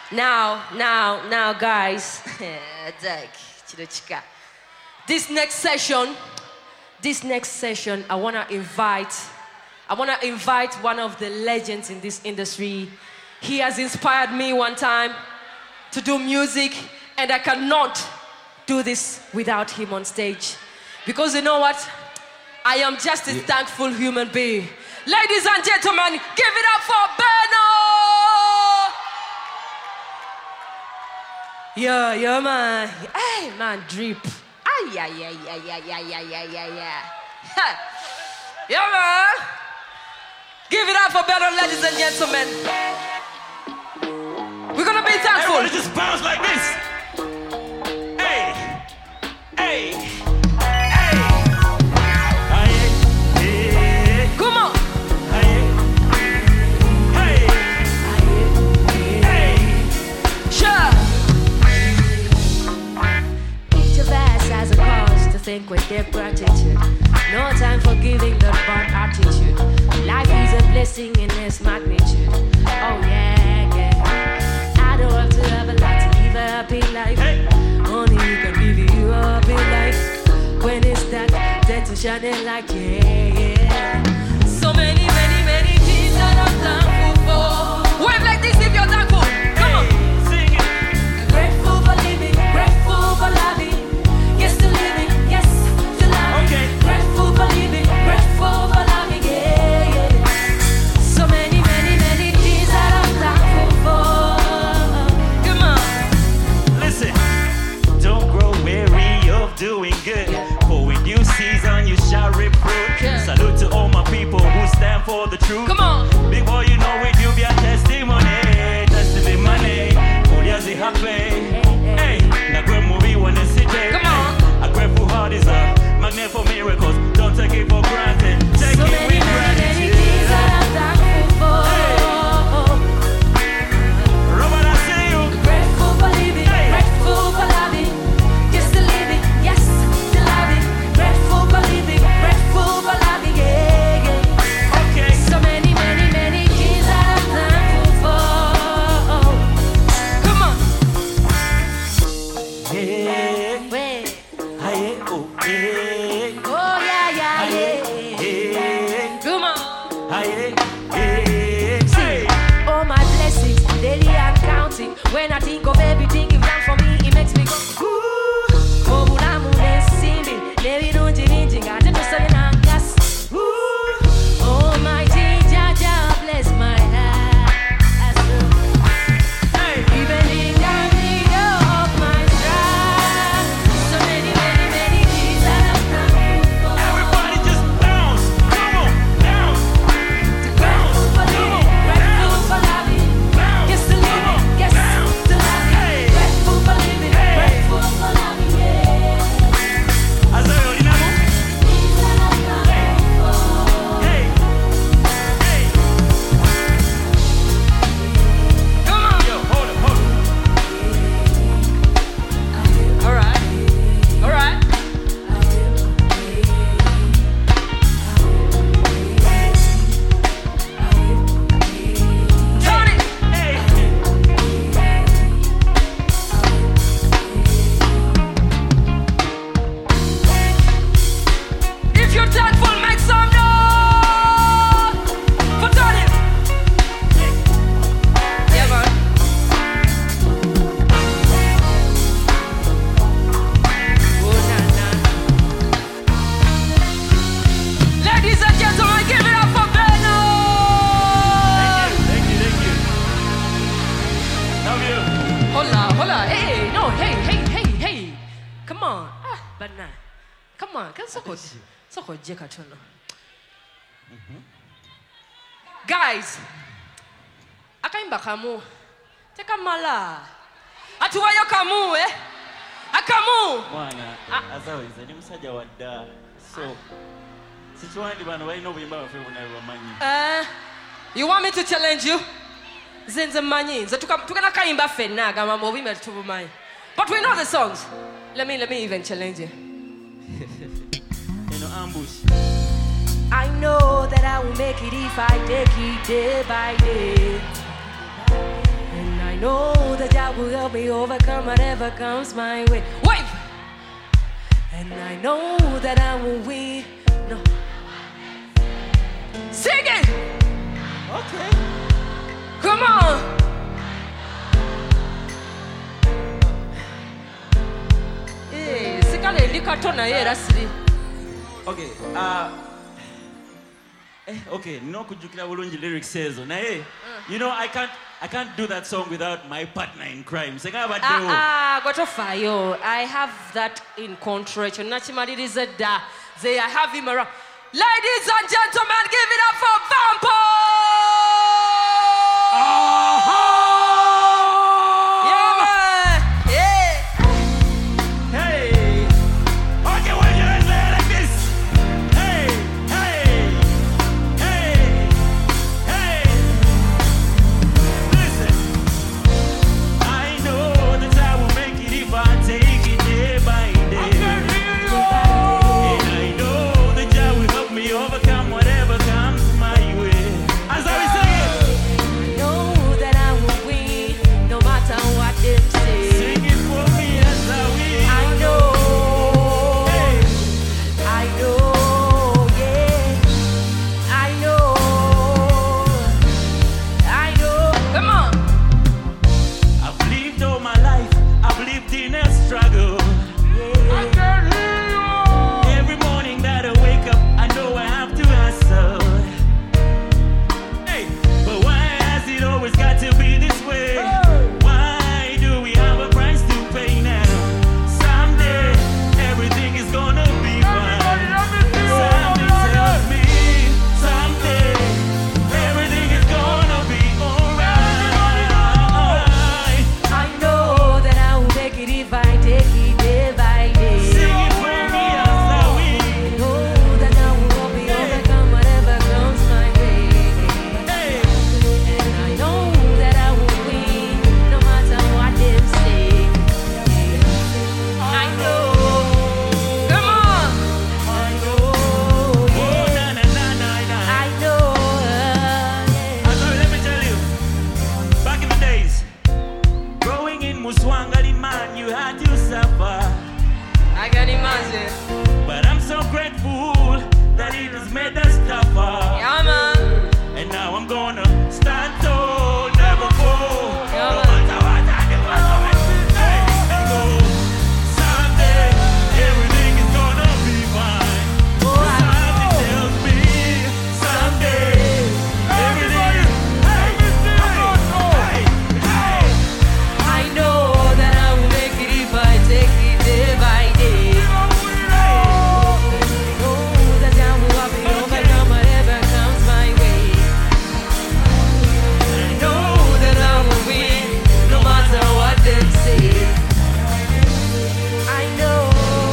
Now, guys. This next session, I wanna invite one of the legends in this industry. He has inspired me one time to do music, and I cannot do this without him on stage. Because you know what? I am just a thankful human being. Ladies and gentlemen, give it up for Benno! Yeah, man. Hey, man, drip. Yeah. Yeah, man. Give it up for Benno, ladies and gentlemen. We're gonna be thankful. Everybody just bounce like this. Hey. Come on. Sure. Each of us has a cause to think with their gratitude. No time for giving that bad attitude. Life is a blessing in its magnitude. Oh yeah. I don't have to have a lot to live a happy life. Only you can live you a happy life. When it's dark, that's a shining light, yeah. So many things that I'm thankful for. Wave like this if you're thankful. Come on. Sing it. Grateful for living, grateful for loving. Yes to living, yes to loving. Okay. Grateful for living, grateful for loving, yeah. So many things that I'm thankful for. Come on. Listen, don't grow weary of doing good. For in due season you shall reap fruit. Salute to all my people who stand for the truth. Come on. Big boy, you know it, you be a testimony. Testimony. Oh, yes, it happen. Hey, now great movie when it's city. Come on. A grateful heart is a magnet for miracles. Don't take it for granted. Take So it many with gratitude. things that I'm thankful for. Robert, I see you. Grateful for living, grateful for loving. Yes to living, yes to loving. Grateful for living, grateful for loving, yeah. Okay. So many things that I'm thankful for. Come on. Yeah. Wait. Aye, oh, yeah. Oh yeah. Yeah. Come on. Aye, yeah. Hey. All my blessings, daily I'm counting. When I think of everything you've done for me, it makes me go. Almighty Jah, bless my heart. Even in the middle of my strife, so many things that I'm thankful for. Everybody just bounce. Come on, bounce. Grateful for living, grateful for loving. Yes to living, yes to loving. Grateful for living, grateful for loving, yeah. Azayo, Dinamo. Things that I'm thankful for. Hey. Come on. Yo, hold it. All right. Tony. Hey. If you're thankful, make some noise for Tony. Yeah, man. Oh, nah. Ladies and gentlemen, give it up for Benno. Thank you. Love you. Hola. Hey, no, hey. Come on. Bana. Come on. Soko jeka tono. Guys, akaimba kamu. Teka mala. Atuwayo kamu, Akamu. Mwana, azaweza ni musajja wadda. So, situwandi bano balina obuyimba baffe bonna bamanyi. You want me to challenge you? Zinze manyi. Tukana kaimba fenna agamba obuyimba tubumanyi. But we know the songs. Let me even challenge you. Ambush. I know that I will make it if I take it day by day. And I know that God will help me overcome whatever comes my way. Wait! And I know that I will win. No. Sing it! Okay. Come on! Hey, sikale likatona yera siri. Okay. Okay, no kujukira bulungi lyrics says. Na you know I can't do that song without my partner in crime. Gotofayo. I have that in contract. Nachimaliriza da. I have him around. Ladies and gentlemen, give it up for Vampo! Yeah, man! Yeah! Hey! Okay, when you like this. Hey! Hey! Hey! Hey! Listen. I know that I will make it if I take it day by day. And I know that I will help me overcome whatever comes my way. As I was saying. I know that I will win, no matter what they say. Sing it for me as I will. I know, Hey! I know, yeah. I know. Come on. I've lived all my life, I've lived in a struggle. Every morning that I wake up, I know I have to hustle. Hey, but why has it always got to be this way? Why do we have a price to pay now? Someday, everything is gonna be fine. Something tells me, someday, everything is gonna be alright. I know that I will make it if I take it day by day. Sing it for me as I I will. know that I will be overcome whatever comes my way. Hey, And I know that I will win, no matter what they say. I know. Come on. I know. oh na na na na na. I know. Sorry, let me tell you. Back in the days, growing in Muswangali, man, you had to suffer. I can imagine. But I'm so grateful that it has made us tougher. Yeah, man. And now I'm gonna stand tall, never fall. Yeah, No man. matter what I do, I'm always hey, and go. Someday, everything is gonna be fine. Something tells me, someday, everything is hey, hey. I know that I will make it if I take it day by day. I know that I will be overcome whatever comes my way. I know that I will win, no matter what they say. I know,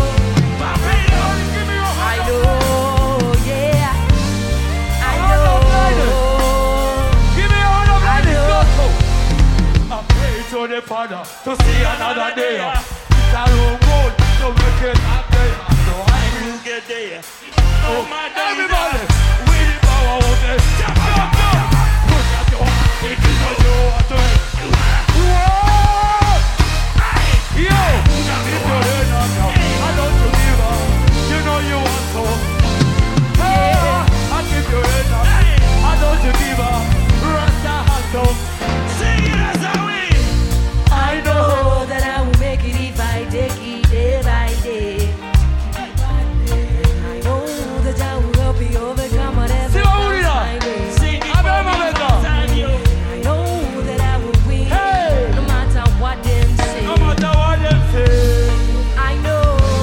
I know, yeah. I know. Give me all of I that know. gospel. I pray to the Father to see another day. It's a long road to make it happen. So I You get there. know Oh my God. everybody with the power of it. Jump, jump, jump. Push at your heart. It is what you want to it. Whoa! Yo! If you're in on you, I don't believe her. You know you want to. Hey! I keep you in on you. I don't believe her. Rasta has to. Sing it as I will. I know that I will make it if I take it day by day. I know that I will help you overcome whatever See what we comes are. my way. Sing it I for remember me that. sometime, yo. I know that I will win, Hey! no matter what them say. No matter what them say. I know,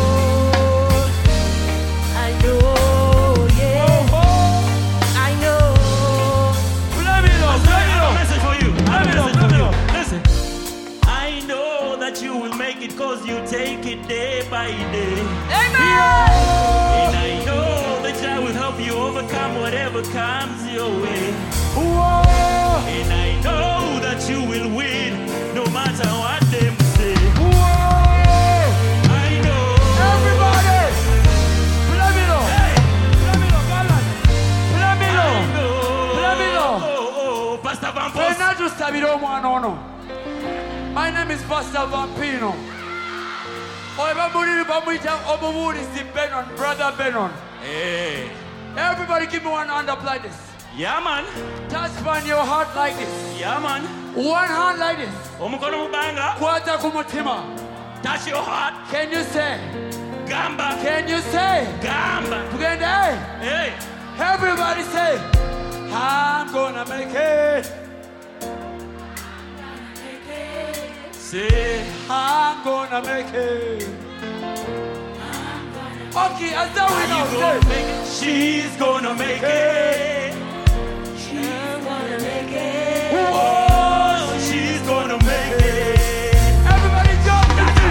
yeah, Oh, I know. play me now, I play me have a now. message for you. I have a Let me know, message let for me you. know. Listen. I know that you will make it cause you take it day by day. Amen. And I know that I will help you overcome whatever comes your way. Whoa! And I know that you will win no matter what them say. Whoa! I know. Everybody! Play me now. Hey, Play me now, balance. Play me I now. know. Let me know. Oh, Pastor Van Play Post. not just a bit of one, no. My name is Pastor Vampino. Benon, Brother Benon. Hey. Everybody give me one hand up like this. Yeah, man. Touch on your heart like this. Yeah, man. One hand like this. Omukono mubanga. Kwata kumutima. Touch your heart. Can you say? Gamba. Can you say? Gamba. Together. Hey. Everybody say, I'm gonna make it. Say, I'm gonna make it. Okay, as though we know, say, she's gonna make it. She's gonna make it. Oh, she's gonna make it. everybody jump.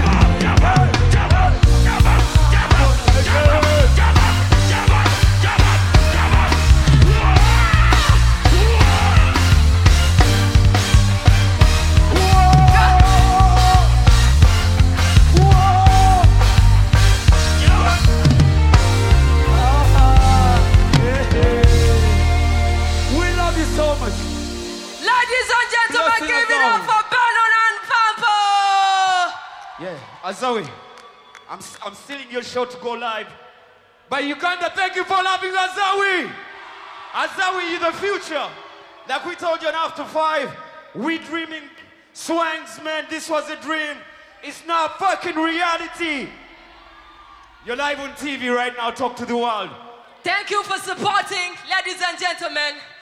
So much. Ladies and gentlemen, Blessing give us it all. up for Benon and Pampo! Yeah, Azawi, I'm stealing your show to go live. But Uganda, thank you for loving Azawi. Azawi, you're the future. Like we told you on After 5, we dreaming swangs, man. This was a dream. It's now fucking reality. You're live on TV right now. Talk to the world. Thank you for supporting, ladies and gentlemen.